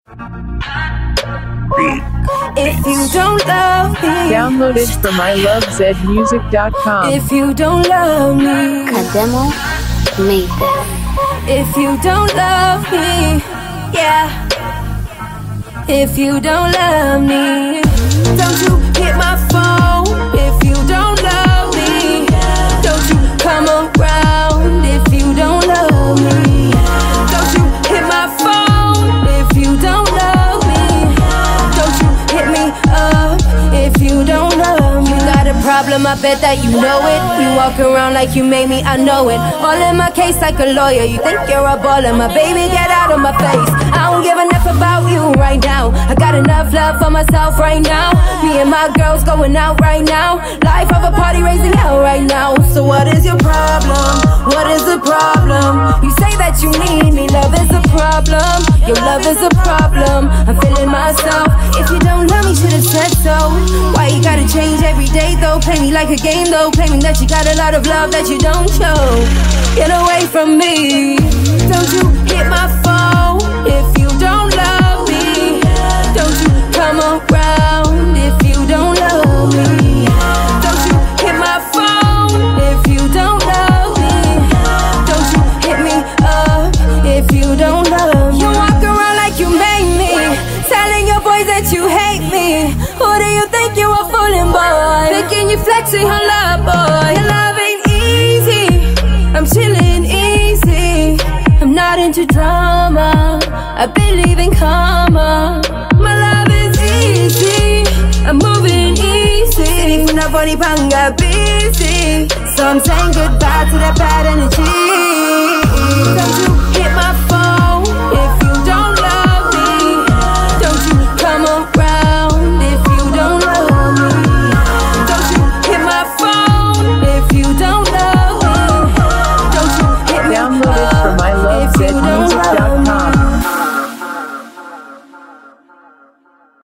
If you don't love me, download it from ilovezmusic.com. if you don't love me, Kademo made this. if you don't love me, yeah. If you don't love me, don't you hit my phone. If you don't love me, don't you come around. If you don't love me, don't you hit my phone. If you don't love me, don't you hit me up. If you don't love me, you got a problem, I bet that you know it. You walk around like you made me, I know it. All in my case like a lawyer. You think you're a baller, my baby, get out of my face. I don't give a F about you right now. I got enough love for myself right now. Me and my girls going out right now. Life of a party raising hell right now. So what is your problem? What is the problem? You say that you need me, love is a problem. Your love is a problem. I'm feeling myself. If you don't love me, should've said so. Why you gotta change every day though? Play me like a game though. Claiming that you got a lot of love that you don't show. Get away from me. Don't you hit my phone if you don't love me. Don't you come around if you don't love me. Don't you hit my phone if you don't love me. Don't you hit me up if you don't love me. You walk around like you made me, telling your boys that you hate me. Who do you think you are fooling, boy? Thinking you flexing her love, boy. Your love ain't easy. I'm chilling easy. I'm not into drama. I believe in karma. My love is easy. I'm moving easy. Kuna funny panga busy. So I'm saying goodbye to that bad energy. Don't you